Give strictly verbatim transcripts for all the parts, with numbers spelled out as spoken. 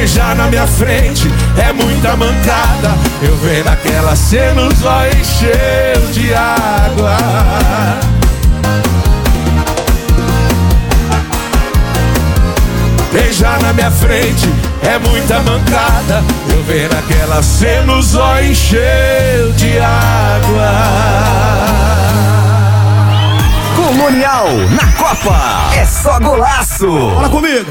Beijar na minha frente é muita mancada. Eu vendo aquela cena, os olhos cheios de água. Beijar na minha frente é muita mancada. Eu vendo aquela cena, os olhos cheios de água. Colonial na Copa é só golaço. Fala comigo.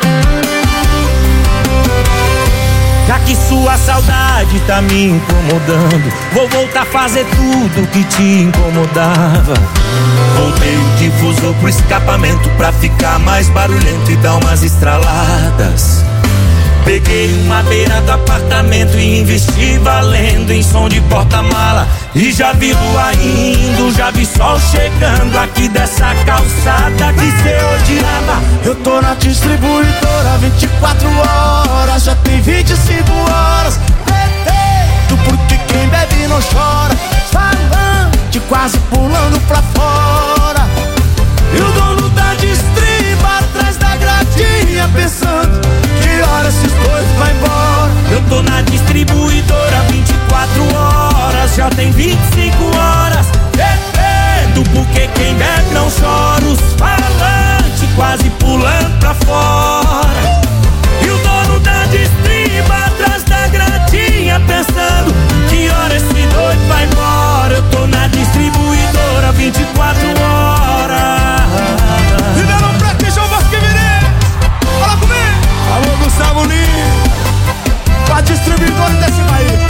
Já que sua saudade tá me incomodando, vou voltar a fazer tudo que te incomodava. Voltei o difusor pro escapamento pra ficar mais barulhento e dar umas estraladas. Peguei uma beira do apartamento e investi valendo em som de porta-mala. E já vi lua indo, já vi sol chegando aqui dessa calçada que cê odiava. Eu tô na distribuidora vinte e quatro horas, já tem vinte e cinco horas. Bebendo porque quem bebe não chora, falante quase pulando pra fora. E o dono da distriba atrás da gradinha pensando que hora esses dois vai embora. Eu tô na distribuidora vinte e quatro horas, já tem vinte e cinco horas. Bebendo porque quem bebe não chora, os falantes quase pulando pra fora. E o dono da distriba atrás da gradinha pensando que hora esse doido vai embora. Eu tô na distribuidora vinte e quatro horas. Liberam pra quem João Vasco Virei. Fala comigo. Alô Gustavo Lima, pra distribuidora desse país.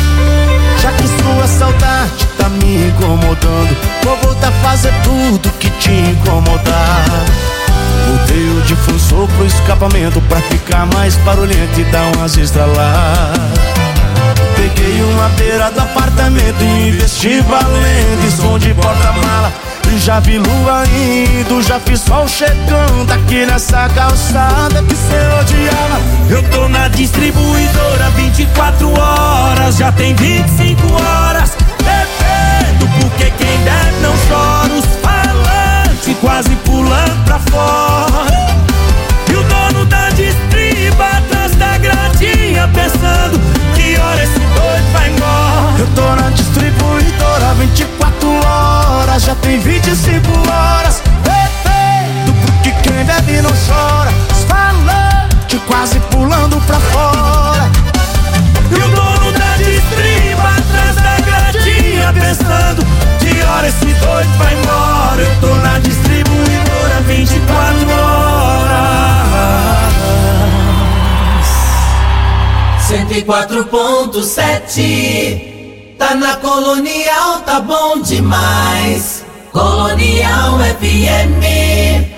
Já que sua saudade tá me incomodando, vou voltar a fazer tudo que te incomodar. Mudei o difusor pro escapamento pra ficar mais barulhento e dar umas estraladas. Peguei uma beira do apartamento e investi valendo em som de porta-mala. Já vi lua indo, já vi sol chegando aqui nessa calçada que cê odiava. Eu tô na distribuidora vinte e quatro horas, já tem vinte e cinco horas. Bebendo porque quem bebe não chora, os falantes quase pulando pra fora. E o dono da distriba atrás da gradinha pensando que hora esse doido vai embora. Eu tô na distribuidora vinte e quatro horas, já tem vinte e cinco horas. Bebendo porque quem bebe não chora, os falantes quase pulando pra fora. E o dono da distriba atrás da gradinha pensando que hora esse doido vai embora. Eu tô na distribuidora vinte e quatro horas. cento e quatro ponto sete. Tá na Colonial, tá bom demais. Colonial F M.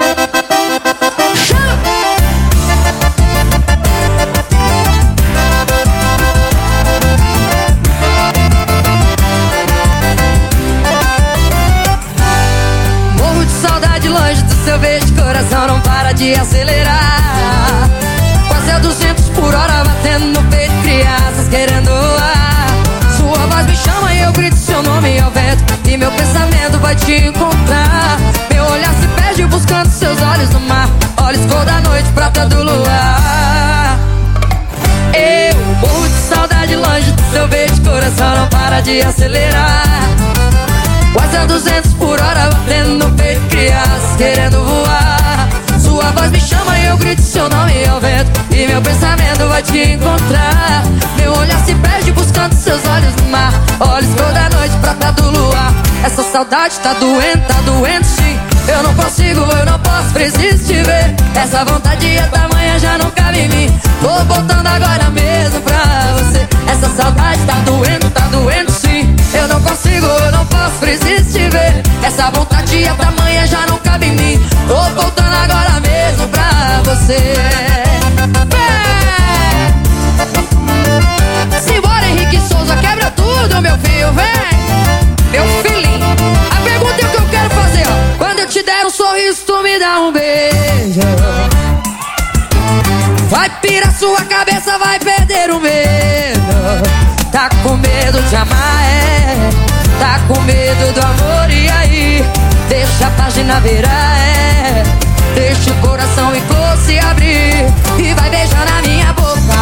Morro de saudade longe do seu beijo, coração não para de acelerar. Quase a duzentos por hora batendo no peito, crianças querendo voar. Sua voz me chama e eu grito seu nome ao vento, e meu pensamento vai te encontrar. Meu olhar se perde buscando seus olhos no mar, olhos cor da noite, prata do luar. Eu morro de saudade longe do seu beijo, coração não para de acelerar. Quase a duzentos por hora batendo no peito, crianças querendo voar. Sua voz me chama e eu grito seu nome ao vento, e meu pensamento vai te encontrar. Meu olhar se perde buscando seus olhos no mar, olhos cor da noite, prata do luar. Essa saudade tá doendo, tá doendo sim. Eu não consigo, eu não posso, preciso te ver. Essa vontade é tamanha, já não cabe em mim. Tô voltando agora mesmo pra você. Essa saudade tá doendo, tá doendo sim. Eu não consigo, eu não posso, preciso te ver. Essa vontade é tamanha, já não cabe em mim. Tô voltando agora mesmo pra você. Vem! Simbora, Henrique Souza, quebra tudo, meu filho, vem! Meu filhinho, a pergunta é o que eu quero fazer, ó. Quando eu te der um sorriso, tu me dá um beijo. Vai pirar sua cabeça, vai perder o medo. Tá com medo de amar, é. Tá com medo do amor, e aí? Deixa a página virar, é. Deixa o coração em close se abrir, e vai beijar na minha boca.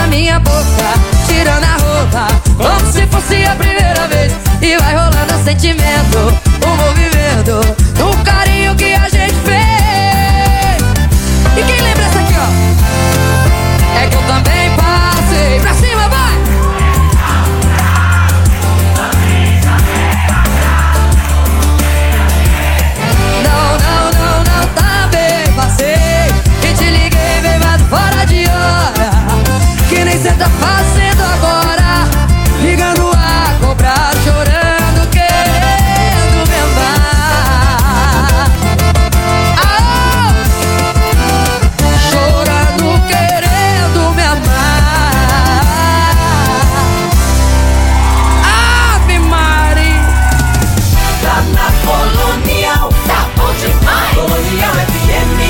minha boca, tirando a roupa, como se fosse a primeira vez. E vai rolando o sentimento, o movimento, o carinho que a gente fez. E quem lembra essa aqui, ó? É que eu também passei. Pra cima, vai! Não, não, não, não, também passei. E te liguei, bebado fora de hora, que nem cê tá fazendo agora, ligando a cobrar, chorando, querendo me amar. Ah, chorando, querendo me amar. Ave Maria. Tá na Colonial, tá bom demais. Colonial F M.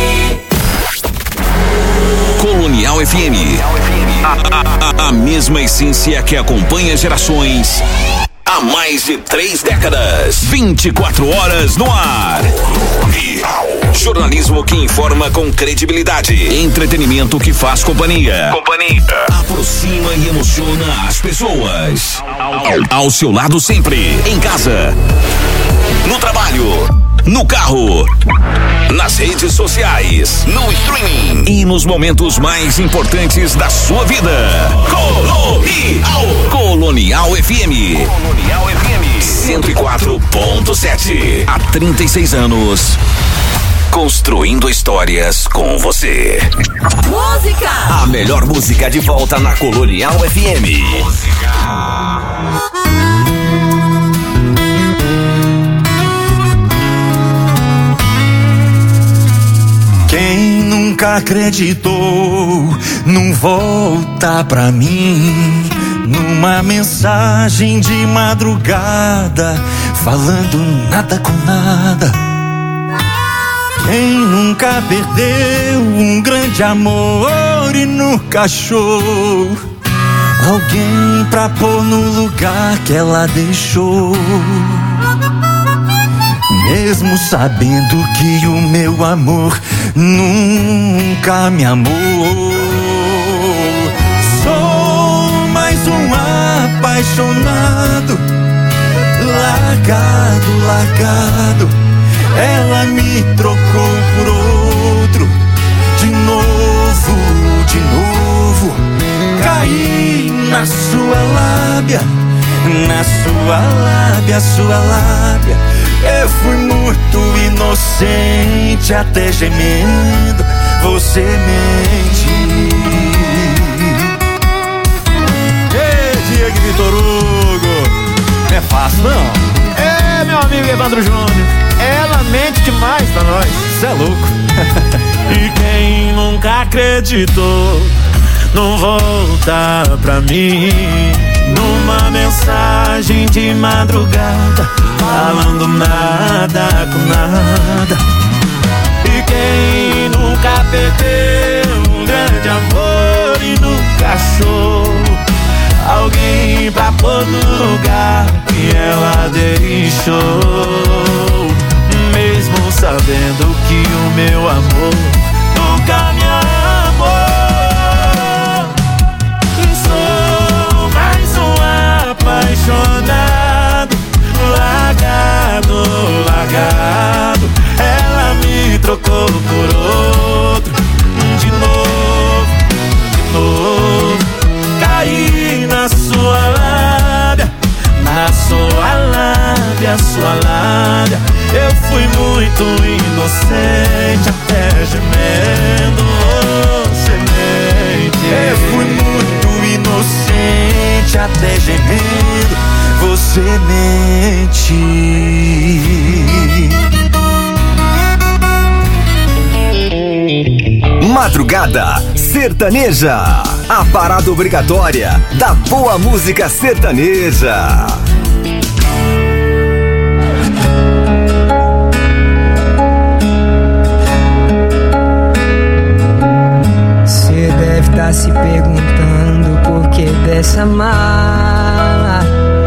Colonial F M. A, a, a, a mesma essência que acompanha gerações há mais de três décadas. vinte e quatro horas no ar. Jornalismo que informa com credibilidade. Entretenimento que faz companhia. Companhia. Aproxima e emociona as pessoas. Ao, ao seu lado sempre. Em casa. No trabalho. No carro. Nas redes sociais. No streaming. E nos momentos mais importantes da sua vida. Colonial. Colonial F M. Colonial F M. cento e quatro ponto sete. Há trinta e seis anos. Construindo histórias com você. Música. A melhor música de volta na Colonial F M. Música. Quem nunca acreditou num volta pra mim, numa mensagem de madrugada, falando nada com nada. Quem nunca perdeu um grande amor e nunca achou alguém pra pôr no lugar que ela deixou, mesmo sabendo que o meu amor nunca me amou. Sou mais um apaixonado, largado, largado. Ela me trocou por outro, de novo, de novo. Caí na sua lábia, na sua lábia, sua lábia. Eu fui muito inocente, até gemendo você mente. Ei, Diego Vitor Hugo, não é fácil não. É, meu amigo Evandro Júnior, ela mente demais pra nós, cê é louco. E quem nunca acreditou não volta pra mim, numa mensagem de madrugada, falando nada com nada. E quem nunca perdeu um grande amor e nunca achou alguém pra pôr no lugar que ela deixou, mesmo sabendo que o meu amor nunca me amou. Sou mais um apaixonado, largado, largado. Ela me trocou por outro, de novo, de novo. Caí na sua lábia, na sua lábia, sua lábia. Eu fui muito inocente, até gemendo você mente. Eu fui muito inocente, até gemendo você mente. Madrugada Sertaneja, a parada obrigatória da boa música sertaneja. Cê deve estar se perguntando por que dessa mala.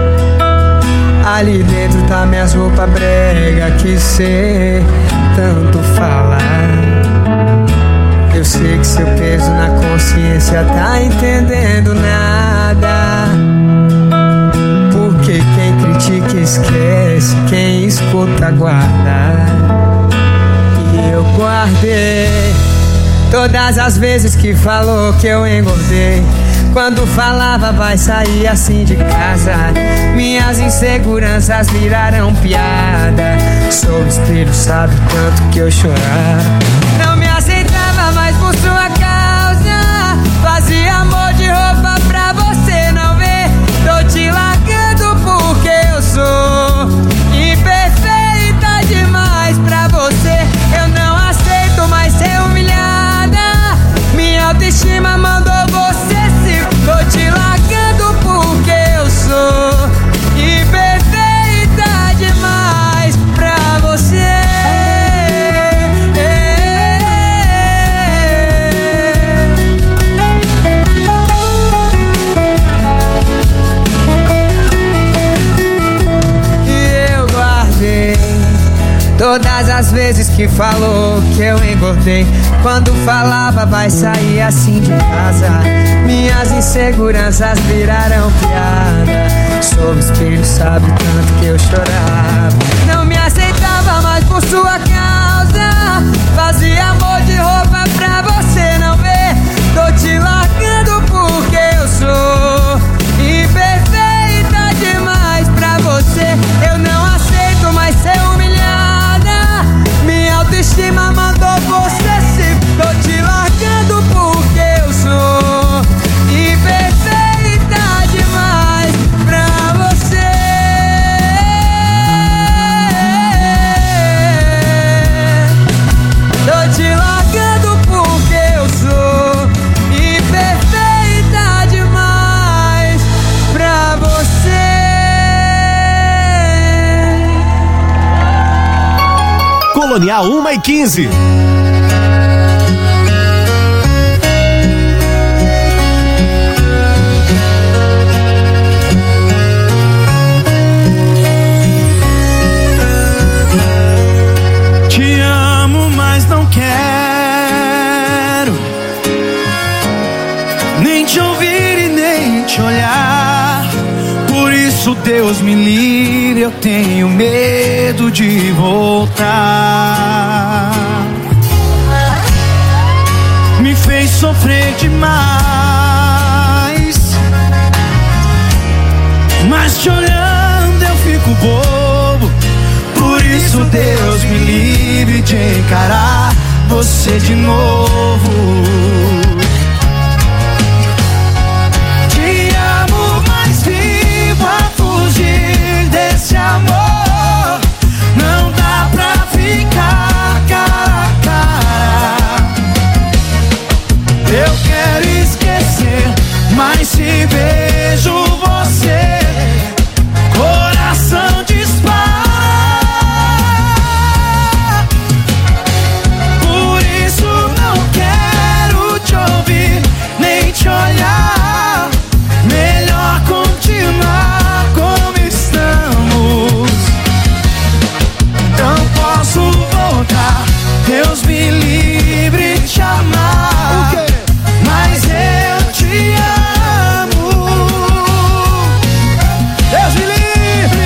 Ali dentro tá minhas roupas brega que cê tanto fala. eu sei que seu peso na consciência tá entendendo nada. Porque quem critica esquece, quem escuta guarda. E eu guardei todas as vezes que falou que eu engordei. Quando falava vai sair assim de casa, minhas inseguranças viraram piada. Sob o espelho sabe tanto que eu chorava. Não me aceitava mais por sua causa. Fazia amor de roupa pra você não ver. Tô te largando porque eu sou imperfeita demais pra você. Eu não aceito mais ser humilhada. Minha autoestima mandou você se... Tô te largando porque eu sou imperfeita demais pra você. E eu guardei todas as vezes que falou que eu engordei. Quando falava vai sair assim de casa, minhas inseguranças viraram piada. Sob o espelho sabe tanto que eu chorava. Não me aceitava mais por sua causa. Fazia amor de roupa pra você não ver. Tô te largando porque eu sou imperfeita demais pra você. Eu não aceito mais ser humilhada. Minha autoestima mandou você se... Tô te largando porque eu sou imperfeita demais pra você. Tô te largando porque eu sou imperfeita demais pra você. Colonial uma e quinze. Te amo, mas não quero nem te ouvir e nem te olhar. Por isso Deus me livre, eu tenho medo de voltar. Me fez sofrer demais, mas te olhando eu fico bobo. Por isso Deus me livre de encarar você de novo. Te amo, mas vivo a fugir desse amor. Não dá pra ficar cara a cara. Eu quero esquecer, mas se vejo você, coração dispara. Por isso não quero te ouvir, nem te olhar. Melhor continuar como estamos. Não posso voltar, Deus me livre de te amar. Mas eu te amo. Deus me livre.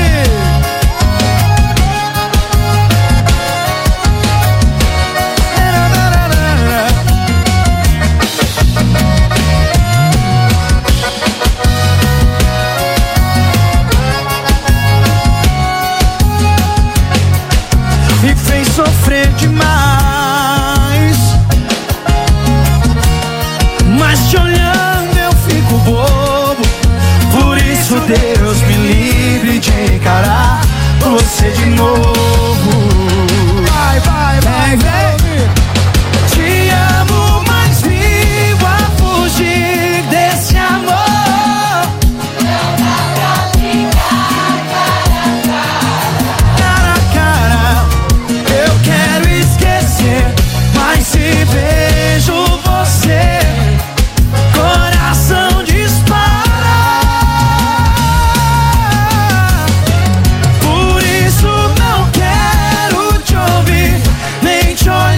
Me fez sofrer demais, mas te olhando eu fico bobo. Por isso Deus me livre de encarar você de novo. Vai, vai, vai, vai. Te amo, mas vivo a fugir desse amor. Cara a cara, eu quero esquecer, mas se vejo você, coração dispara. Por isso não quero te ouvir, nem te olhar.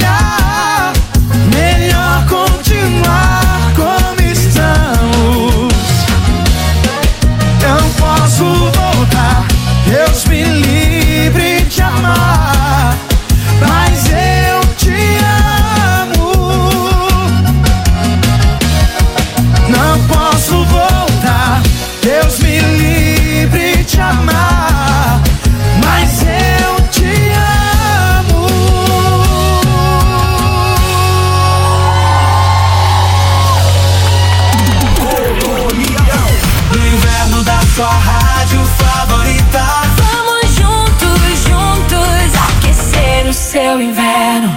rádio favorita. Vamos juntos, juntos, aquecer o seu inverno.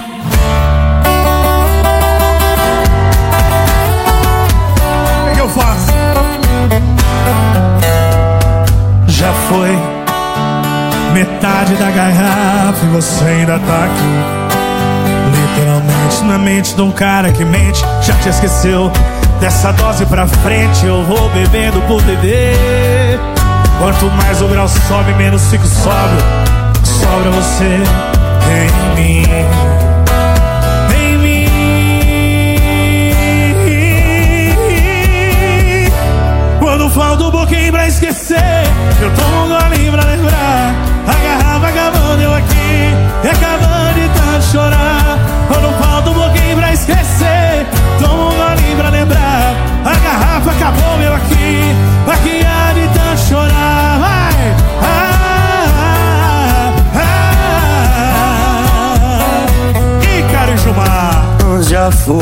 O que eu faço? Já foi metade da garrafa e você ainda tá aqui. Literalmente na mente de um cara que mente. Já te esqueceu? Dessa dose pra frente eu vou bebendo por beber. Quanto mais o grau sobe, menos fico sóbrio. Sobra você em mim, em mim. Quando falta um pouquinho pra esquecer, eu tomo um golinho pra lembrar. A garrafa acabando, eu aqui, e acabando de tanto chorar. Quando falta um pouquinho pra esquecer, tomo um golinho pra lembrar. A garrafa acabou, eu aqui, aqui há de tanto chorar. Vai! Ah, ah, ah. E Caro Gilmar, já foi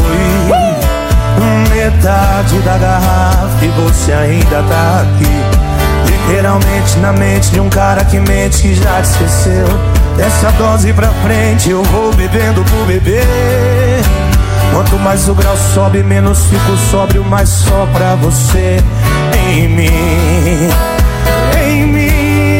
metade da garrafa e você ainda tá aqui. Literalmente na mente de um cara que mente, que já te esqueceu. Dessa dose pra frente eu vou bebendo por beber. Quanto mais o grau sobe, menos fico sóbrio, mais só pra você em mim, em mim.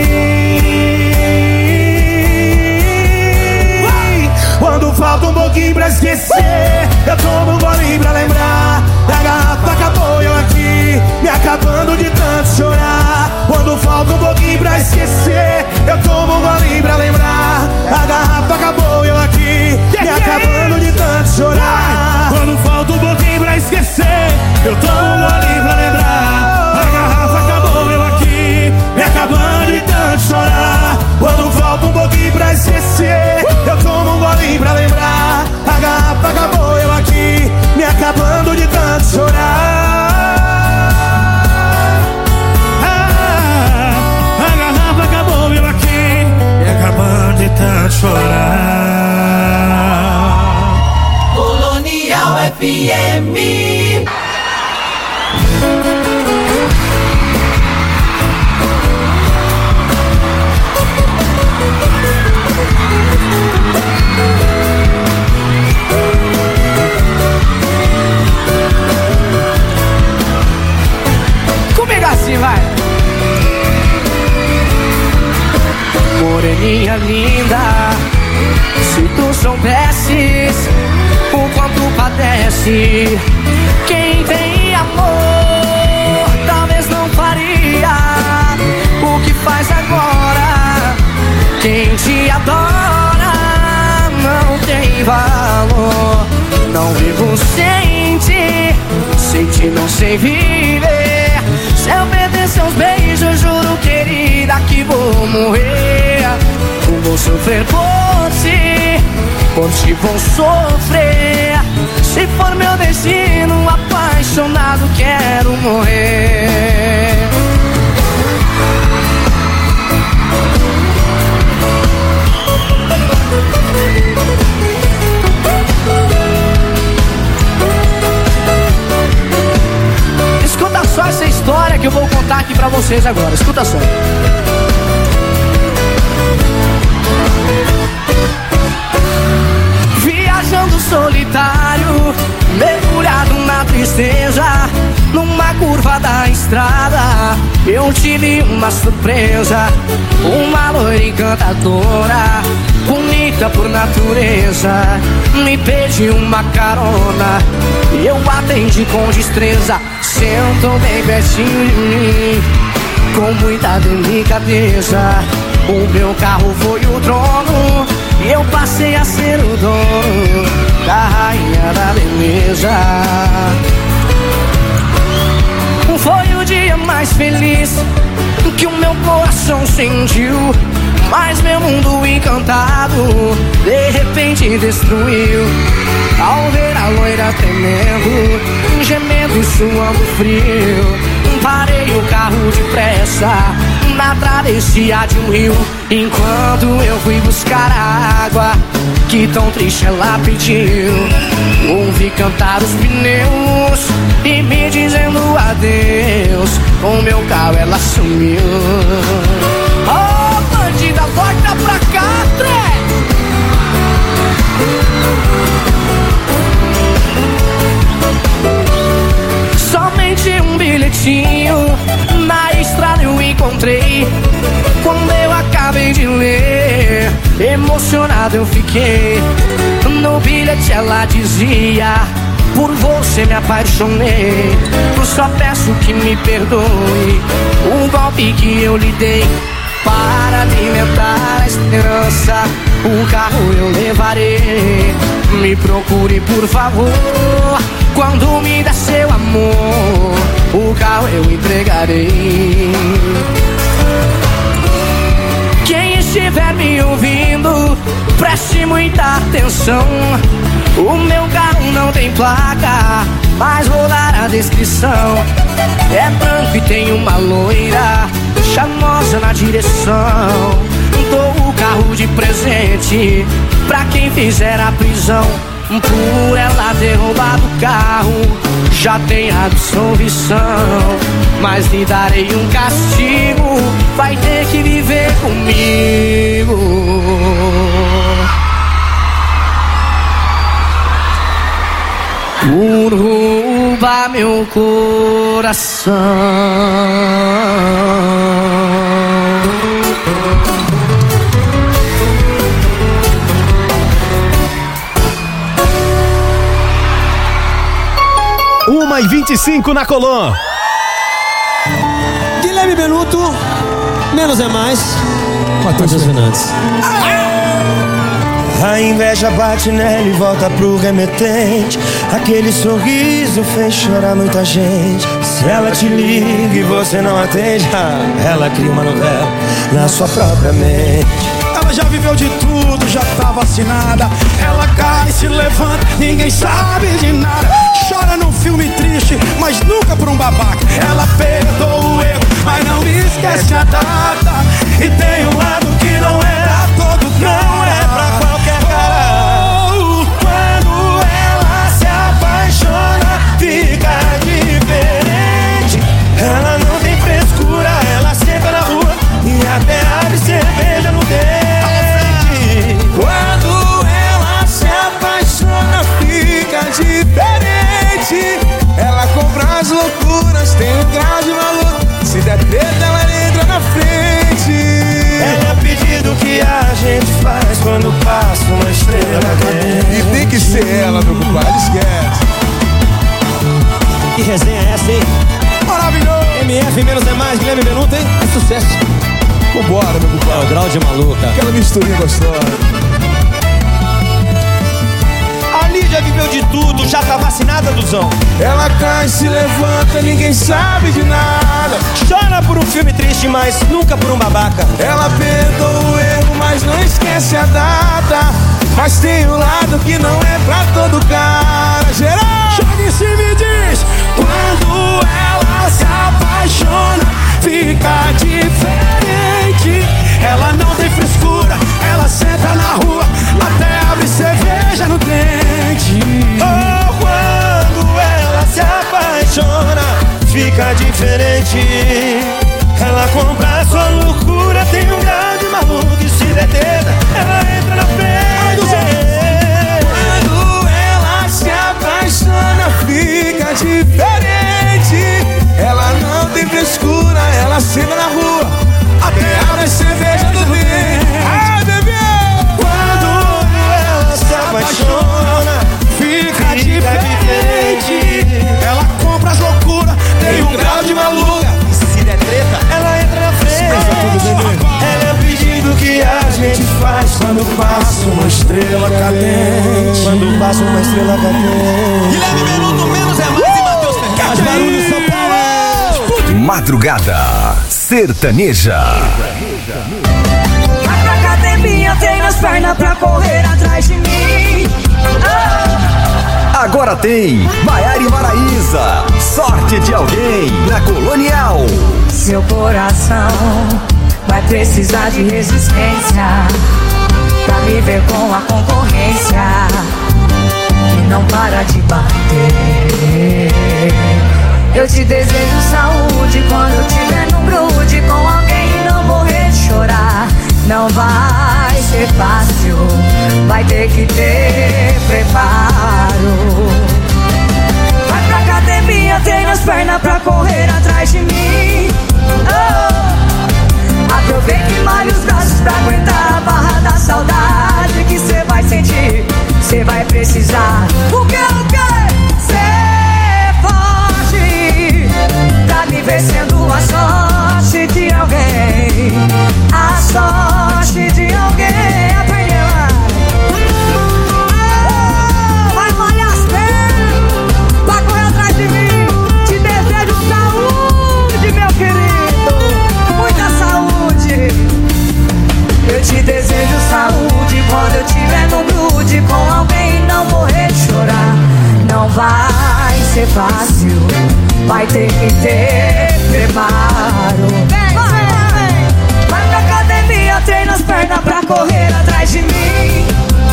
Quando falta um pouquinho pra esquecer, eu tomo um golinho pra lembrar. A garrafa acabou, eu aqui, me acabando de tanto chorar. Quando falta um pouquinho pra esquecer, eu tomo um golinho pra lembrar. A garrafa acabou, eu aqui, me acabando de tanto chorar. Quando falta um pouquinho pra esquecer, eu tomo um golinho pra lembrar. A garrafa acabou, eu aqui, me acabando de tanto chorar. Quando falta um pouquinho pra esquecer, eu tomo um golinho pra lembrar. A garrafa acabou, eu aqui, me acabando de tanto chorar. Ah, a garrafa acabou, eu aqui, me acabando de tanto chorar. Colonial F M. Comigo assim, vai. Moreninha linda, se tu soubesses o quanto padece quem tem amor, talvez não faria o que faz agora. Quem te adora não tem valor. Não vivo sem ti, sem ti não sei viver. Se eu perder seus beijos, juro, querida, que vou morrer. Vou sofrer por ti, por ti vou sofrer. Se for meu destino, apaixonado quero morrer. Escuta só essa história que eu vou contar aqui pra vocês agora. Escuta só. Viajando solitário, mergulhado na tristeza, numa curva da estrada, eu tive uma surpresa. Uma loira encantadora, bonita por natureza, me pediu uma carona e eu atendi com destreza. Sentou bem pertinho de mim, com muita delicadeza. O meu carro foi o trono e eu passei a ser o dono da rainha da beleza. Foi o dia mais feliz que o meu coração sentiu, mas meu mundo encantado de repente destruiu. Ao ver a loira tremendo, gemendo e suando frio, parei o carro depressa na travessia de um rio. Enquanto eu fui buscar a água que tão triste ela pediu, ouvi cantar os pneus e me dizendo adeus. Com meu carro ela sumiu. Emocionado eu fiquei. No bilhete ela dizia: por você me apaixonei. Eu só peço que me perdoe o golpe que eu lhe dei. Para alimentar a esperança, o carro eu levarei. Me procure por favor, quando me dá seu amor, o carro eu entregarei. Quem estiver me ouvindo, preste muita atenção. O meu carro não tem placa, mas vou dar a descrição. É branco e tem uma loira charmosa na direção. Dou o carro de presente pra quem fizer a prisão. Por ela ter roubado o carro, já tem absolvição. Mas lhe darei um castigo, vai ter que viver comigo. Por roubar meu coração. Uma e vinte e cinco na Colô. Guilherme Benuto, menos é mais. Matheus Fernandes. A inveja bate nela e volta pro remetente. Aquele sorriso fez chorar muita gente. Se ela te liga e você não atende, ela cria uma novela na sua própria mente. Ela já viveu de tudo, já tá vacinada. Ela cai e se levanta, ninguém sabe de nada. Chora num filme triste, mas nunca por um babaca. Ela perdoa o erro, mas não esquece a data. E tem um lado que não é pra todo, não é pra qualquer cara. Oh, quando ela se apaixona, fica diferente. Ela não tem frescura, ela senta na rua e até abre cerveja no dente. Quando ela se apaixona, fica diferente. Ela compra as loucuras, tem um grau de maluco. Se der treta, ela entra na frente. É o pedido que a gente faz quando passa uma estrela cadente. E tem que ser ela, meu compadre, esquece. Que resenha é essa, hein? Maravilhoso! M F menos é mais, Guilherme Benuto, hein? É sucesso. Vambora, meu compadre. É o grau de maluca. Aquela misturinha gostosa. A Lídia viveu de tudo, já tá vacinada, Duzão. Ela cai, se levanta, ninguém sabe de nada. Chora por um filme triste, mas nunca por um babaca. Ela perdoa o erro, mas não esquece a data. Mas tem um lado que não é pra todo cara. Geral, joga em cima e diz: quando ela se apaixona, fica diferente. Ela não tem frescura, ela senta na rua, até abre cerveja no dente. Oh, quando ela se apaixona, fica diferente. Ela compra a sua loucura, tem um grau de maluco. E se der treta, ela entra na frente. Quando ela se apaixona, fica diferente. Ela não tem frescura, ela senta na rua, até abre cerveja no dente. Ai, bebê! Quando ela se apaixona, fica, fica diferente. Ela compra as loucuras, tem um grau de maluca. E se der treta, ela entra na frente. Ela é o pedido que a gente faz quando passa uma estrela cadente. Quando passa uma estrela cadente. Guilherme Benuto, menos é mais. E Matheus Fernandes. Barulho, São Paulo. Madrugada sertaneja. Vai pra academia, tem as pernas pra correr atrás de mim. Oh. Agora tem Maiara e Maraísa, Sorte de Alguém, na Colonial. Seu coração vai precisar de resistência pra viver com a concorrência e não para de bater. Eu te desejo saúde quando eu tiver no grude com alguém e não morrer de chorar. Não vai ser fácil, vai ter que ter preparo. Vai pra academia, treina as pernas pra correr atrás de mim. Oh. Aproveita e malha os braços pra aguentar a barra da saudade. fácil, vai ter que ter preparo. Vai pra academia, treina as pernas pra correr atrás de mim.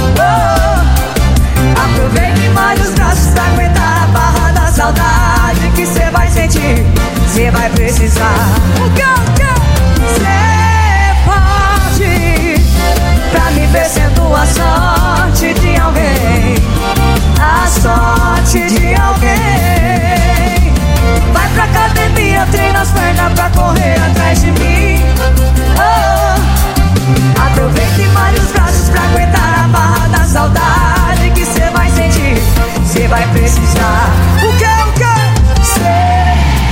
Oh, aproveite mais os braços pra aguentar a barra da saudade que cê vai sentir, cê vai precisar. O que, o que? Cê pode, pra me ver sendo a sorte de alguém, a sorte de alguém. Vai pra academia, treina as pernas pra correr atrás de mim. Oh, aproveite mais os braços pra aguentar a barra da saudade que cê vai sentir, cê vai precisar. O que, o que? Cê,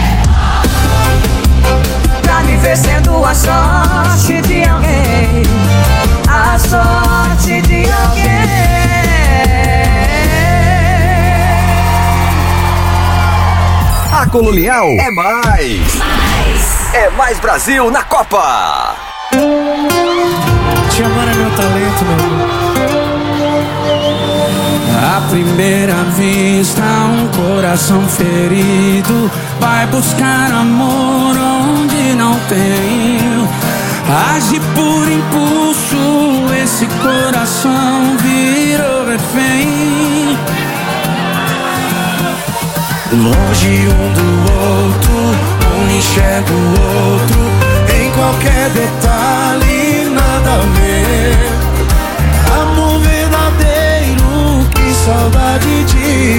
pra me ver sendo a sorte de alguém, a sorte de alguém. A Colonial é mais. mais. É mais Brasil na Copa. Te amar é meu talento, meu amor. À primeira vista, um coração ferido vai buscar amor onde não tem. Age por impulso, esse coração virou refém. Longe um do outro, um enxerga o outro, em qualquer detalhe nada a ver. Amor verdadeiro, que saudade de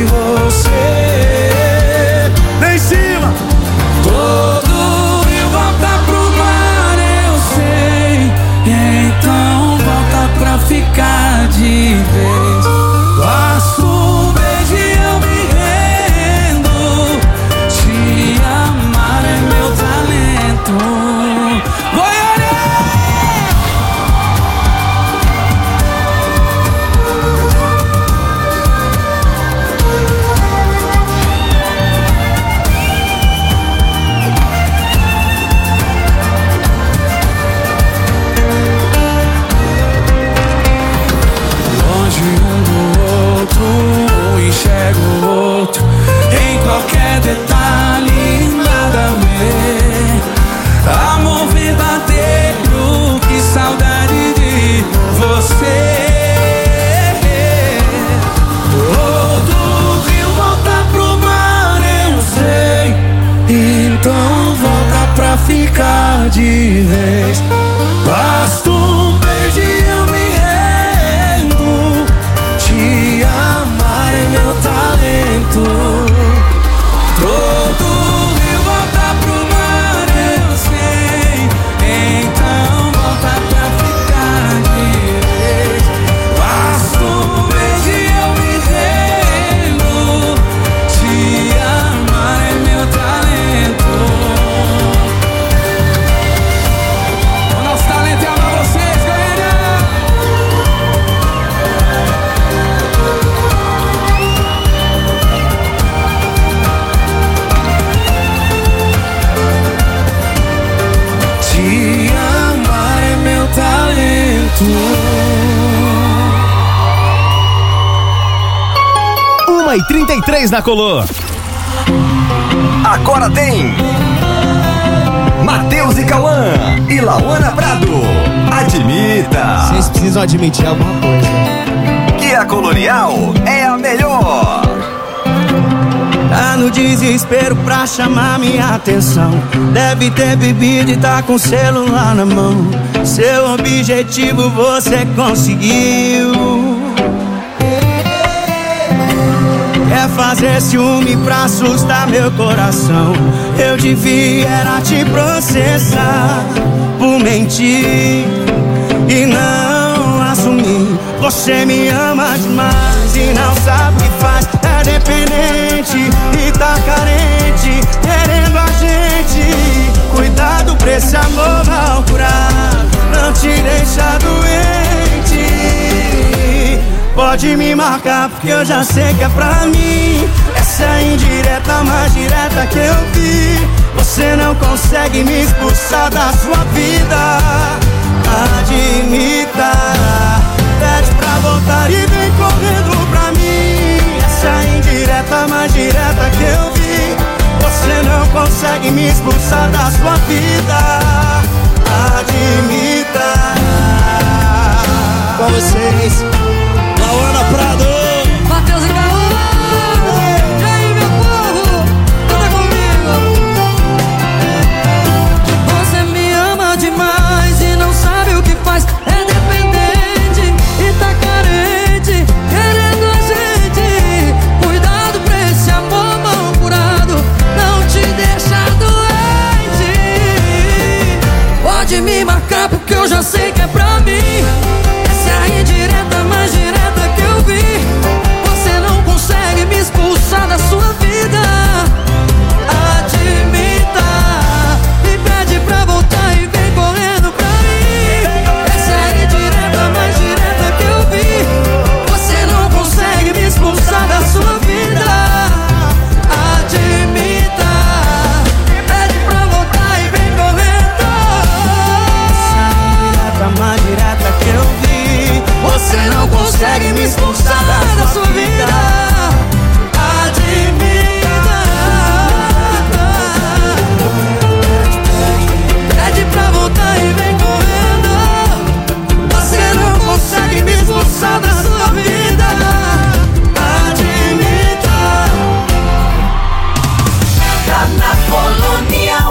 você. Vem em cima! Todo rio volta pro mar, eu sei. Então volta pra ficar de vez. Basta um beijo e eu me rendo. Te amar é meu talento. Goiânia! Enxergo o outro, em qualquer detalhe nada a ver. Amor verdadeiro, que saudade de você. Todo rio volta pro mar, eu sei. Então volta pra ficar de vez. Basta um beijo e eu me rendo. Te amar é meu talento. Todo rio volta pro mar, eu sei. Então volta pra ficar de vez. Basta um beijo e eu me rendo. Te amar é meu talento. O nosso talento é amar vocês, galera. Te amar é meu talento. uma e trinta e três na Colô. Agora tem Matheus e Cauã e Lauana Prado. Admita. Vocês precisam admitir alguma coisa. Que a Colonial é a melhor. Tá no desespero pra chamar minha atenção. Deve ter bebido e tá com o celular na mão. Seu objetivo você conseguiu. Quer fazer ciúme pra assustar meu coração. Eu devia era te processar por mentir e não assumir. Você me ama demais e não sabe o que faz. É dependente e tá carente, querendo a gente. Cuidado pra esse amor mal curado não te deixa doente. Pode me marcar porque eu já sei que é pra mim. Essa é a indireta mais direta que eu vi. Você não consegue me expulsar da sua vida. Admita. Pede pra voltar e vem correndo pra mim. Essa é a indireta mais direta que eu consegue me expulsar da sua vida. Admita. Com vocês, Lauana Prado, Matheus e Caô. E aí, meu povo, canta comigo. Você me ama demais e não sabe o que faz. É dependente e tá carente, querendo a gente. Cuidado pra esse amor mal curado não te deixar doente. Pode me marcar porque eu já sei que é pra mim. Essa é a indireta mais direta que eu vi. Você não consegue me expulsar da sua vida. Admita. Me pede pra voltar e vem correndo pra mim. Essa é a indireta mais direta que eu vi. Você não consegue me expulsar da sua vida. Admita. Me pede pra voltar e vem correndo. essa é a mais direta que eu vi. Você não consegue me expulsar da sua vida. Admita. Pede pra voltar e vem correndo. Você não consegue me expulsar da sua vida. Admita. Tá na Colonial,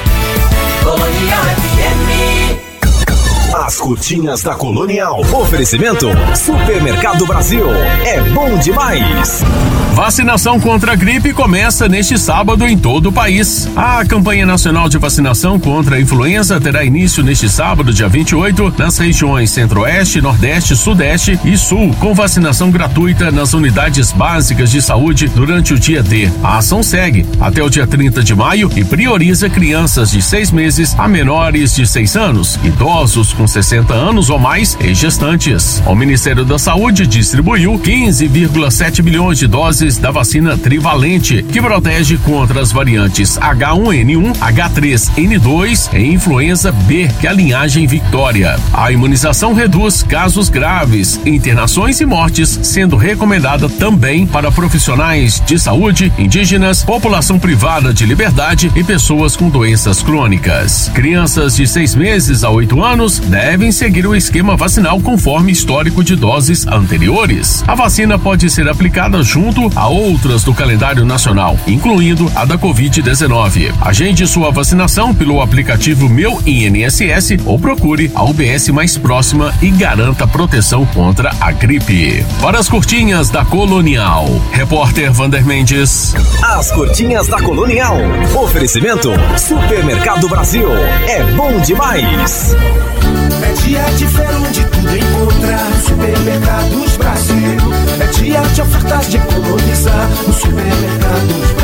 Colonial F M. As curtinhas da Colonial. Oferecimento Supermercado Brasil. É bom demais. Vacinação contra a gripe começa neste sábado em todo o país. A campanha nacional de vacinação contra a influenza terá início neste sábado, dia vinte e oito, nas regiões Centro-Oeste, Nordeste, Sudeste e Sul, com vacinação gratuita nas unidades básicas de saúde durante o dia D. A ação segue até o dia trinta de maio e prioriza crianças de seis meses a menores de seis anos, idosos com sessenta anos ou mais e gestantes. O Ministério da Saúde distribuiu quinze vírgula sete milhões de doses da vacina trivalente, que protege contra as variantes H um N um, H três N dois e influenza B, que é a linhagem Victoria. A imunização reduz casos graves, internações e mortes, sendo recomendada também para profissionais de saúde, indígenas, população privada de liberdade e pessoas com doenças crônicas. Crianças de seis meses a oito anos devem seguir o esquema vacinal conforme histórico de doses anteriores. A vacina pode ser aplicada junto a outras do calendário nacional, incluindo a da covid dezenove. Agende sua vacinação pelo aplicativo Meu I N S S ou procure a U B S mais próxima e garanta proteção contra a gripe. Para as curtinhas da Colonial, repórter Vander Mendes. As curtinhas da Colonial. Oferecimento Supermercado Brasil. É bom demais. É dia de feira onde tudo encontra. Supermercados Brasil. É dia de ofertas de economizar. No Supermercados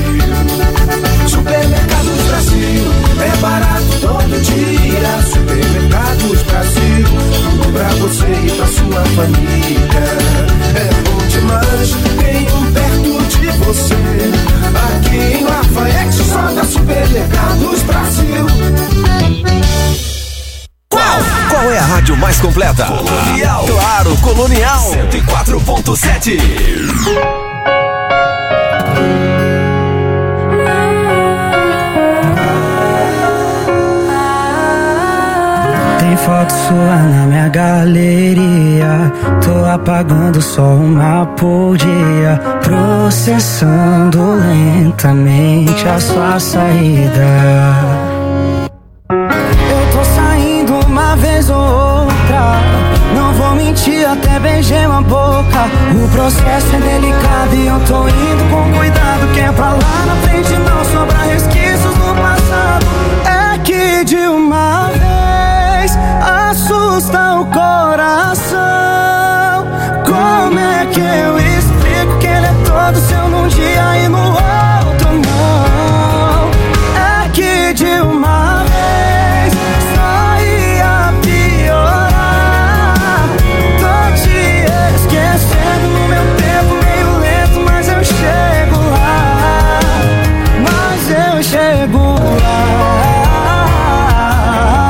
Brasil. Supermercados Brasil. É barato todo dia. Supermercados Brasil. Tudo pra você e pra sua família. É bom demais. Tem um perto de você. Aqui em Lafayette só da Supermercados Brasil. Qual? Qual é a rádio mais completa? Colonial. Claro, Colonial. cento e quatro ponto sete. Tem foto sua na minha galeria. Tô apagando só uma por dia. Processando lentamente a sua saída. Uma vez ou outra, não vou mentir, até beijei uma boca. O processo é delicado e eu tô indo com cuidado, que é pra lá na frente não sobrar resquícios do passado. É que de uma vez assusta o coração. Como é que eu explico que ele é todo seu num dia e no outro não? É que de uma vez chego lá, mas eu chego lá.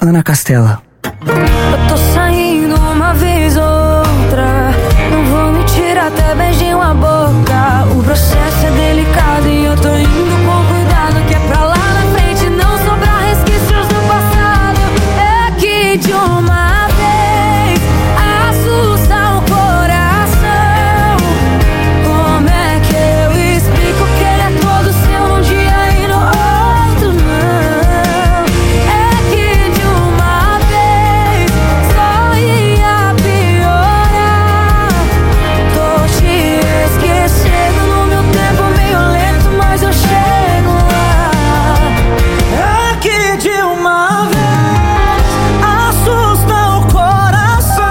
Ana Castela. Eu tô saindo uma vez ou outra, não vou mentir, até beijinho a boca. O processo é delicado e eu tô indo com cuidado, que é pra lá na frente não sobrar resquícios do passado. É que de uma vez assusta o coração. Como é que eu explico que ele é todo seu num dia e no outro não? É que de uma vez só ia piorar. Tô te esquecendo no meu tempo meio lento, mas eu chego lá. É que de uma vez assusta o coração.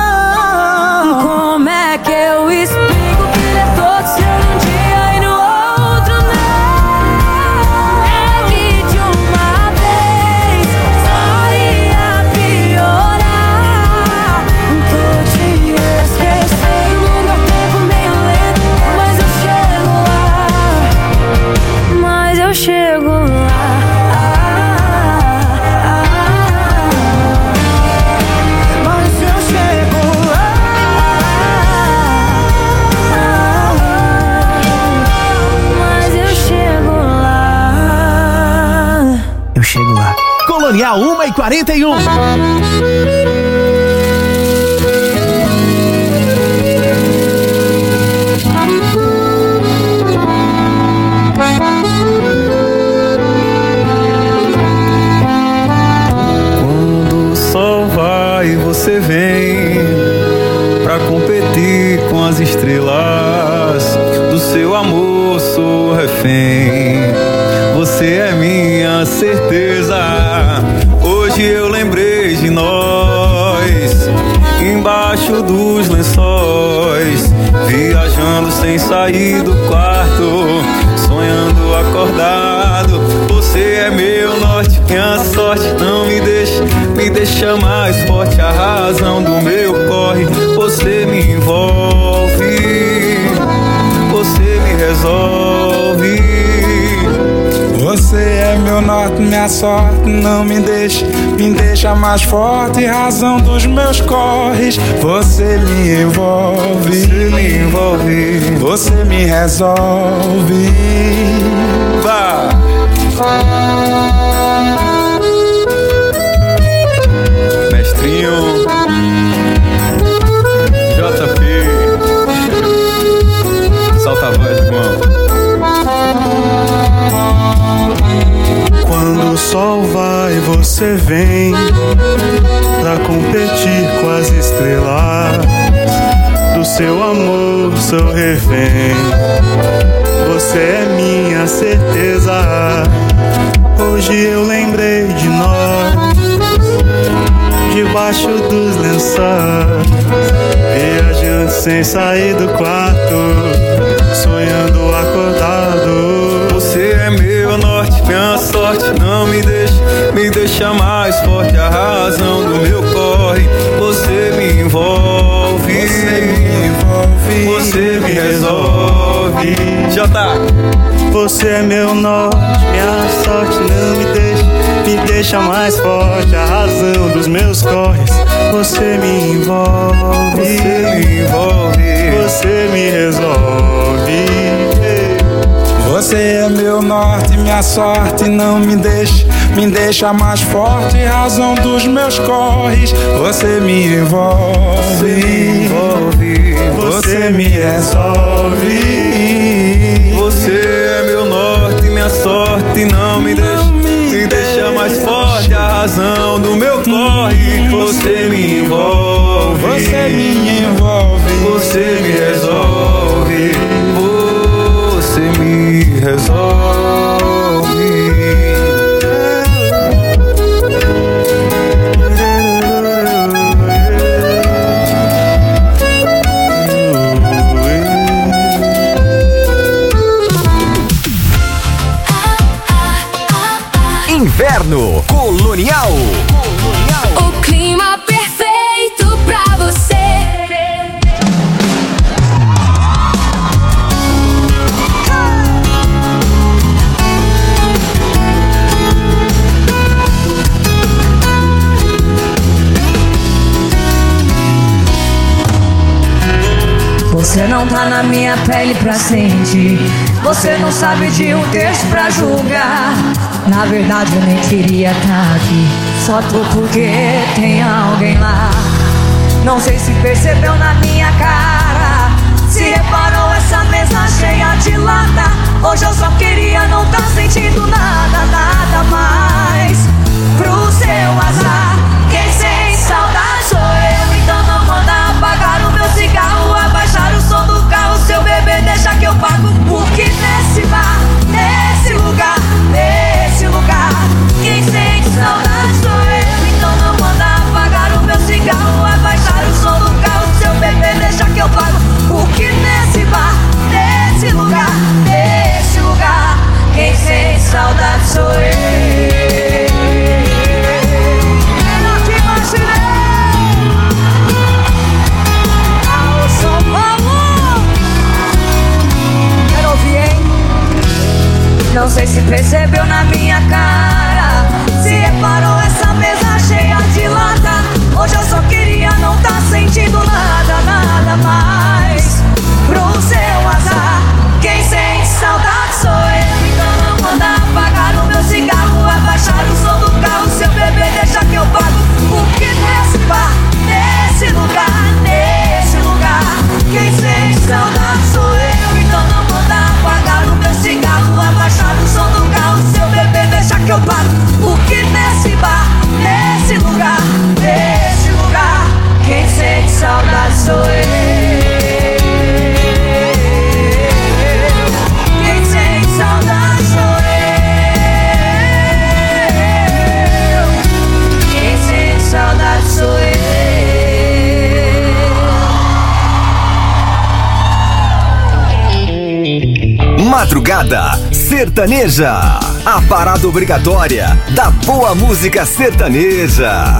Como é que eu explico que ele é todo seu num dia e no outro não? É que de uma vez só ia piorar. Tô te esquecendo no meu tempo meio lento, mas eu chego lá. Mas eu chego lá. Mas eu chego lá. Mas eu chego lá. Eu chego lá. Colonial uma e quarenta e um. Quando o sol vai, você vem pra competir com as estrelas. Do seu amor sou refém. Você é minha certeza. Hoje eu lembrei de nós, embaixo dos lençóis, viajando sem sair do quarto, sonhando acordado. Você é meu norte, minha sorte, não me deixa, me deixa mais forte, a razão do meu corre. Você me envolve, você me resolve. Você é meu norte, minha sorte, não me deixa, me deixa mais forte, razão dos meus corres. Você me envolve, você me envolve, você me resolve. Vá. Mestrinho J P, solta a voz, irmão. Quando o sol vai, você vem pra competir com as estrelas. Do seu amor, sou refém. Você é minha certeza. Hoje eu lembrei de nós, debaixo dos lençóis, viajando sem sair do quarto, sonhando acordado. Você é meu norte, minha sorte, não me deixa, me deixa mais forte, a razão do meu corre. Você me envolve, você me envolve, você me resolve. Já tá. Você é meu norte, minha sorte, não me deixa, me deixa mais forte, a razão dos meus corres. Você me envolve, você me envolve, você me resolve. Você é meu norte, minha sorte, não me deixa, me deixa mais forte, razão dos meus corres. Você me envolve, você me, envolve, você me resolve. Você é meu norte, minha sorte, não me deixa, me deixa mais forte, a razão do meu corre. Você me envolve, você me envolve, você me resolve, você me resolve. Inverno Colonial. O clima perfeito pra você. Você não tá na minha pele pra sentir. Você não sabe de um texto pra julgar. Na verdade eu nem queria tá aqui, só tô porque tem alguém lá. Não sei se percebeu na minha cara, se reparou essa mesa cheia de lata. Hoje eu só queria não tá sentindo nada, nada mais. Pro seu azar, quem sente saudade sou eu. Então não manda apagar o meu cigarro, abaixar o som do carro. Seu bebê deixa que eu pago, porque nesse bar, nesse lugar, nesse lugar, quem sente saudade sou eu. Então não manda apagar o meu cigarro, abaixar o som do carro. Seu bebê deixa que eu pago, porque nesse bar, nesse lugar, nesse lugar, quem sente saudade sou eu. Não sei se percebeu na minha cara, se reparou essa mesa cheia de lata. Hoje eu só queria não tá sentindo nada, nada mais. Pro seu azar, quem sente saudade sou eu. Então não manda apagar o meu cigarro, abaixar o som do carro. Seu bebê deixa que eu pago, porque nesse bar, nesse lugar, nesse lugar, quem sente saudade sou eu. Então não manda apagar o meu cigarro, abaixar o som do carro. Seu bebê deixa que eu pago, porque nesse bar, nesse lugar, nesse lugar, quem sente saudade sou eu. Quem sente saudade sou eu. Quem sente saudade sou eu. Madrugada Sertaneja, a parada obrigatória da boa música sertaneja.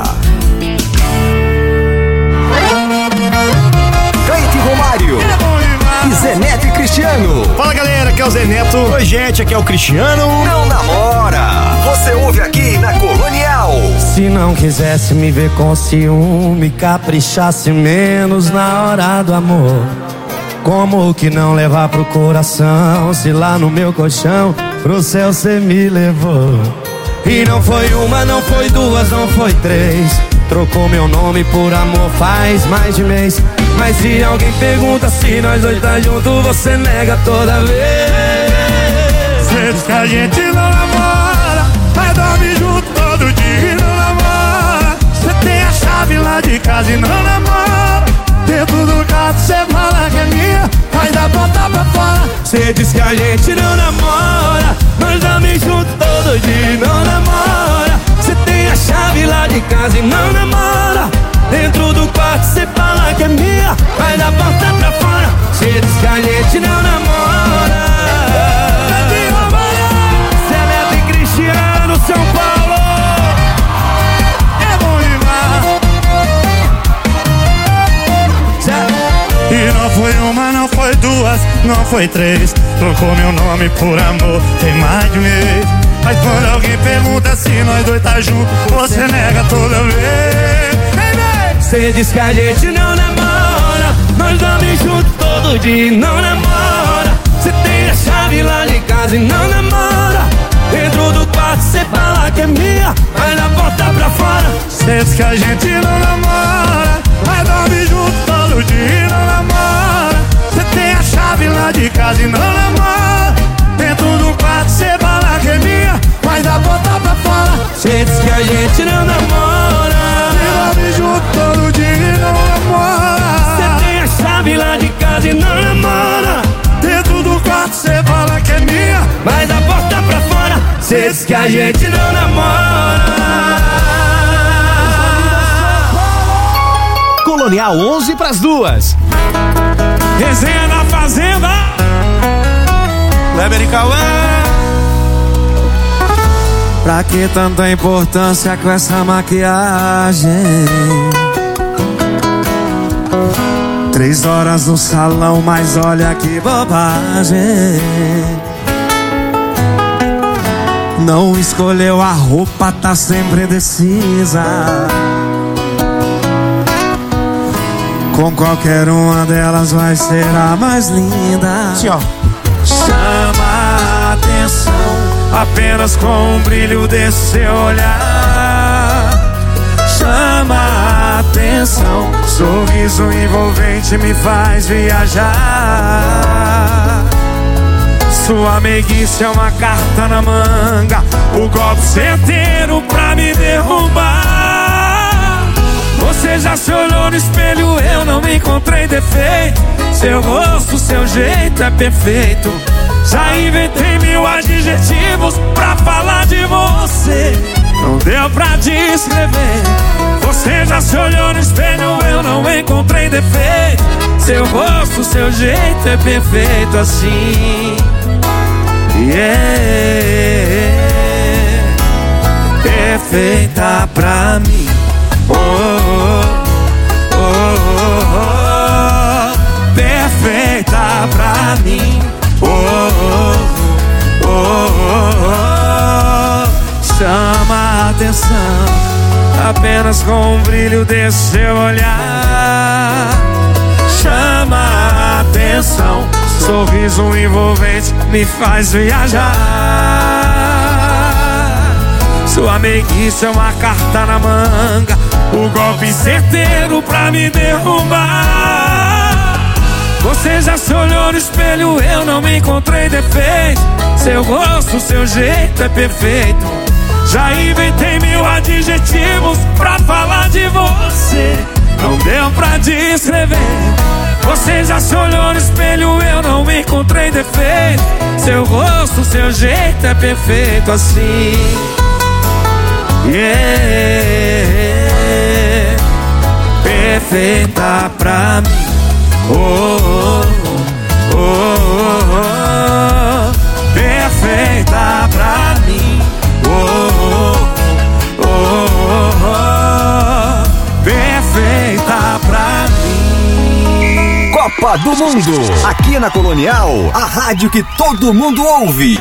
Cleide Romário e Zé Neto e Cristiano. Fala galera, aqui é o Zé Neto. Oi gente, aqui é o Cristiano. Não namora, você ouve aqui na Colonial. Se não quisesse me ver com ciúme, caprichasse menos na hora do amor. Como que não levar pro coração, se lá no meu colchão pro céu cê me levou. E não foi uma, não foi duas, não foi três. Trocou meu nome por amor faz mais de mês. Mas se alguém pergunta se nós dois tá junto, você nega toda vez. Cê diz que a gente não namora, mas dorme junto todo dia e não namora. Cê tem a chave lá de casa e não namora. Dentro do quarto cê fala que é minha, mas da porta pra fora cê diz que a gente não namora, nós dormimos junto todo dia e não namora. Cê tem a chave lá de casa e não namora. Dentro do quarto cê fala que é minha, mas da porta pra fora cê diz que a gente não namora. Zé Neto e Cristiano, São Paulo. É bom demais. E não foi uma, não foi duas, não foi três. Trocou meu nome por amor, tem mais de um mês. Mas quando alguém pergunta se nós dois tá junto, você nega toda vez. Cê diz que a gente não namora, nós dormimos junto todo dia e não namora. Cê tem a chave lá de casa e não namora. Dentro do quarto cê fala que é minha, mas na porta pra fora cê diz que a gente não namora, mas dorme junto todo dia e não namora. Cê tem a chave lá de casa e não namora. Dentro do quarto cê fala que é minha, mas da porta pra fora cê diz que a gente não namora. Cê dorme junto todo dia e não namora. Cê tem a chave lá de casa e não namora. Dentro do quarto cê fala que é minha, mas da porta pra fora cê diz que a gente não namora. Colonial onze pras duas. Resenha na Fazenda. Kleber e Cauã. Pra que tanta importância com essa maquiagem? Três horas no salão, mas olha que bobagem. Não escolheu a roupa, tá sempre indecisa. Com qualquer uma delas vai ser a mais linda. Sim, ó. Chama a atenção apenas com o brilho desse seu olhar. Chama a atenção, sorriso envolvente me faz viajar. Sua meiguice é uma carta na manga, o golpe certeiro pra me derrubar. Você já se olhou no espelho, eu não me encontrei defeito. Seu rosto, seu jeito é perfeito. Já inventei mil adjetivos pra falar de você, não deu pra descrever. Você já se olhou no espelho, eu não encontrei defeito. Seu rosto, seu jeito é perfeito assim. Yeah, perfeita pra mim. Oh, oh, oh, oh, oh. Perfeita pra mim. Oh, oh, oh, oh, oh. Chama a atenção apenas com o brilho desse seu olhar. Chama a atenção, sorriso envolvente me faz viajar. Sua meiguice é uma carta na manga, o golpe certeiro pra me derrubar. Você já se olhou no espelho, eu não me encontrei defeito. Seu rosto, seu jeito é perfeito. Já inventei mil adjetivos pra falar de você, não deu pra descrever. Você já se olhou no espelho, eu não me encontrei defeito. Seu rosto, seu jeito é perfeito assim. Yeah, perfeita pra mim. Oh, oh, oh, oh, oh. Perfeita pra mim. Oh, oh, oh, oh, oh. Perfeita pra mim. Copa do Mundo, aqui na Colonial, a rádio que todo mundo ouve.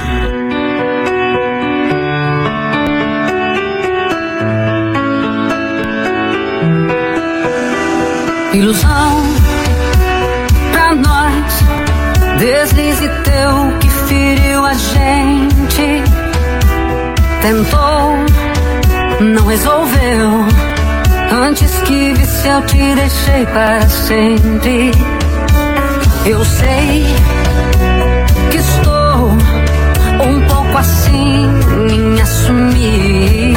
Ilusão pra nós, deslize teu que feriu a gente. Tentou, não resolveu. Antes que visse eu te deixei para sempre. Eu sei que estou um pouco assim em assumir.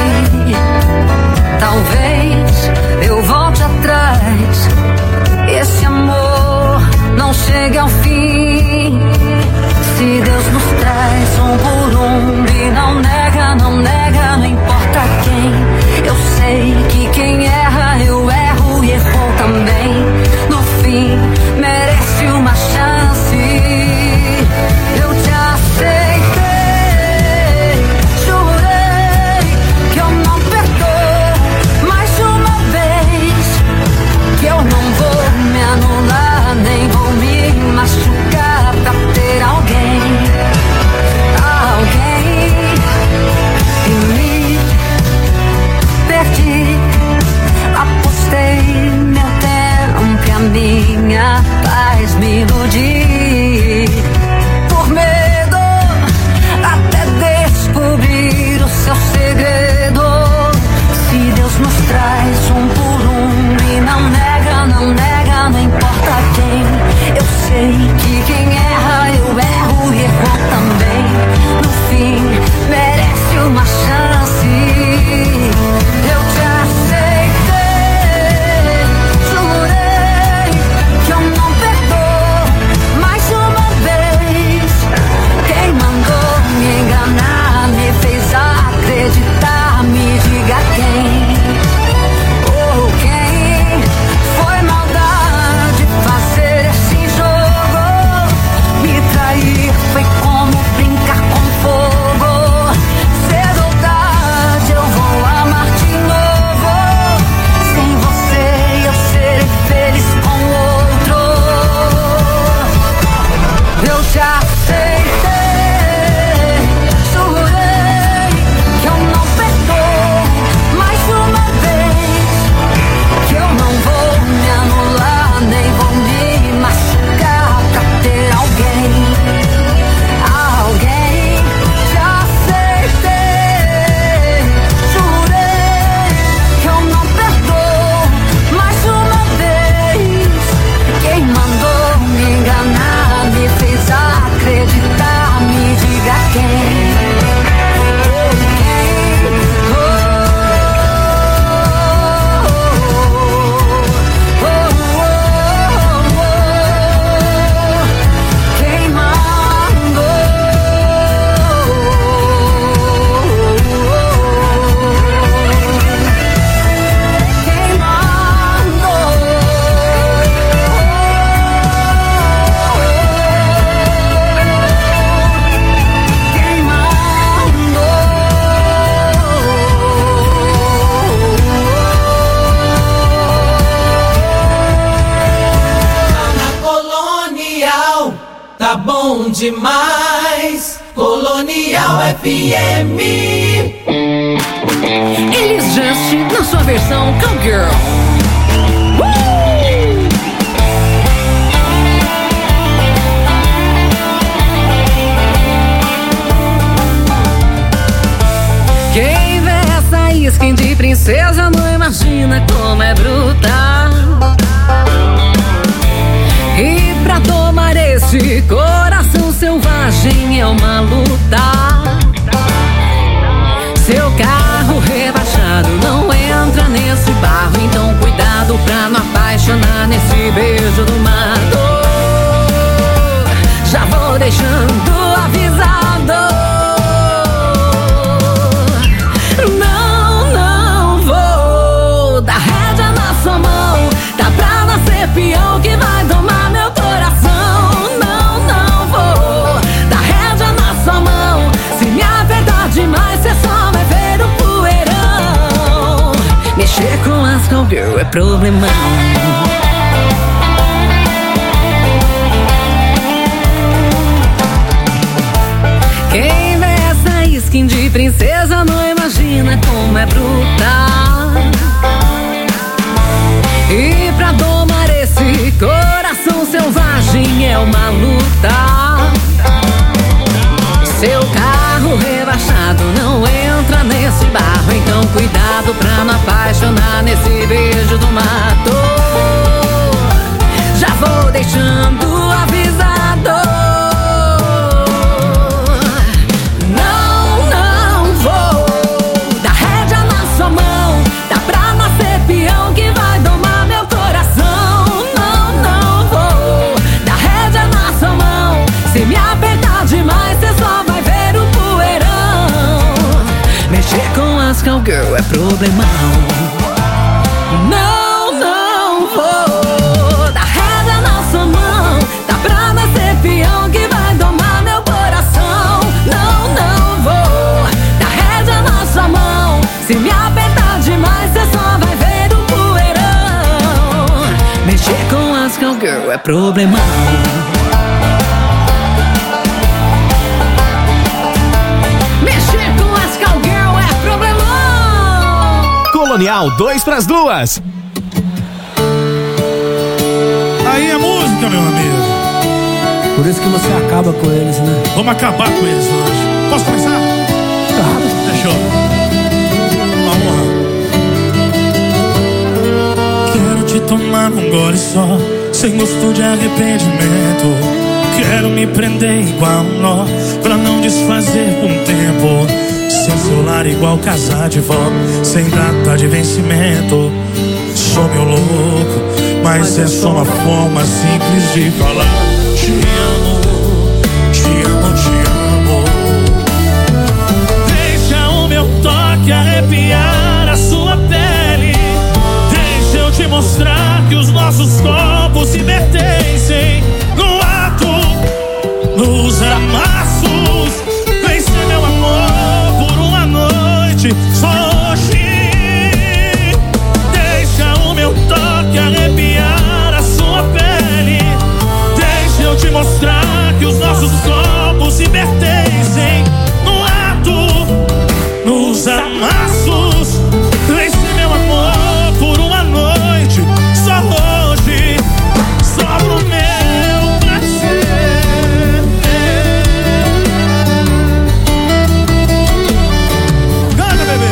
Talvez eu volte atrás, esse amor não chegue ao fim. Se Deus nos traz um por um e não nega, não nega, não importa quem. Eu sei que quem erra, eu erro e errou também. No fim, merece uma chance. Eu te aceitei, jurei que eu não perdoo mais uma vez. Que eu não vou me anular, nem vou me machucar pra ter alguém, alguém. E me perdi, apostei meu tempo e a minha paz me iludi. Por medo até descobrir o seu segredo. Se Deus nos traz um por um e não nega, não nega, não importa quem. Eu sei que quem erra, eu erro e errou também. No fim, merece uma chance. Eu te aceitei, jurei que eu não perdoo mais tá bom demais. Colonial F M. Elis Just na sua versão Cowgirl. Uh! Quem vê essa skin de princesa não imagina como é brutal. E pra tomar esse coração selvagem é uma luta. Seu carro rebaixado não entra nesse barro, então cuidado pra não apaixonar nesse beijo do mato. Já vou deixando avisado. Não, não vou dar rédea na sua mão. Tá pra nascer peão que vai domar meu coração. Não, não vou dar rédea na sua mão. Se me apertar demais, cê só vai ver o poeirão. Mexer com as cowgirl é problemão. Quem vê essa skin de princesa não imagina como é brutal. E pra domar esse coração selvagem é uma luta. Seu carro rebaixado não entra nesse barro, então cuidado pra não apaixonar nesse beijo do mato. Já vou deixando avisado. Não, não vou dar rédea na sua mão. Tá pra nascer peão que vai domar meu coração. Não, não vou dar rédea na sua mão. Se me apertar demais, cê só vai ver o poeirão. Mexer com as cowgirl é problemão. Não, não vou dar rédea na sua mão. Tá pra nascer peão que vai domar meu coração. Não, não vou dar rédea na sua mão. Se me apertar demais, cê só vai ver o poeirão. Mexer com as cowgirl é problemão. Mexer com as cowgirl é problemão. Colonial, dois pras duas. Aí é música, meu amigo. Por isso que você acaba com eles, né? Vamos acabar com eles hoje. Posso começar? Claro. Deixa eu. Uma honra. Quero te tomar num gole só, sem gosto de arrependimento. Quero me prender igual um nó, pra não desfazer com o tempo. Sem celular igual casar de vó, sem data de vencimento. Sou meu louco, mas é só uma forma simples de falar. Te amo, te amo, te amo. Deixa o meu toque arrepiar a sua pele. Deixa eu te mostrar que os nossos corpos se pertencem. No ato, nos amassos, vem ser meu amor por uma noite, só hoje. Deixa o meu toque arrepiar a sua pele. Deixa eu te mostrar que os nossos corpos se pertencem. No ato, nos amassos, vem ser meu amor por uma noite, só hoje. Só pro meu prazer. Canta, bebê.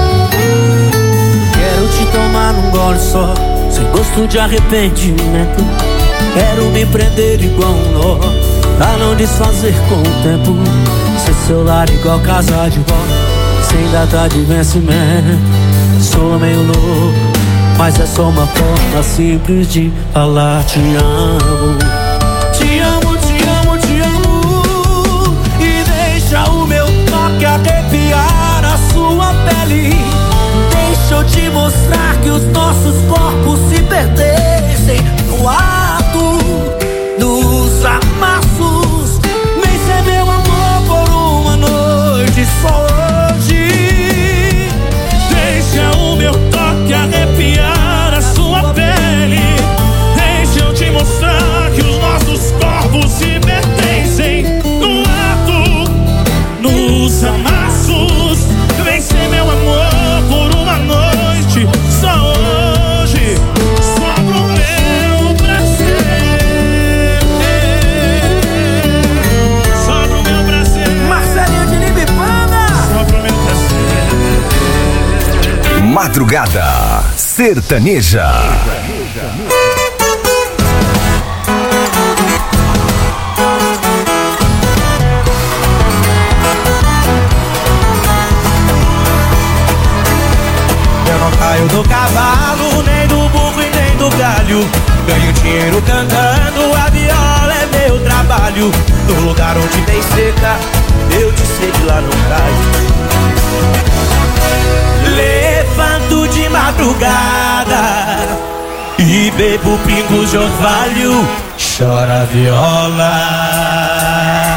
Quero te tomar num gole só, sem gosto de arrependimento. Quero me prender igual um nó, pra não desfazer com o tempo. Sem celular igual casa de vó, sem data de vencimento. Sou meio louco, mas é só uma forma simples de falar te amo. Te amo, te amo, te amo. E deixa o meu toque arrepiar a sua pele. Deixa eu te mostrar que os nossos corpos se pertencem. No ato dos amassos, vem ser meu amor por uma noite, só hoje. Deixa o meu toque arrepiar a sua pele. Deixa eu te mostrar que os nossos corpos se pertencem. Madrugada Sertaneja. Eu não caio do cavalo, nem do burro e nem do galho. Ganho dinheiro cantando, a viola é meu trabalho. No lugar onde tem seca, eu de sede lá não caio. Levanto de madrugada e bebo pingos de orvalho. Chora a viola.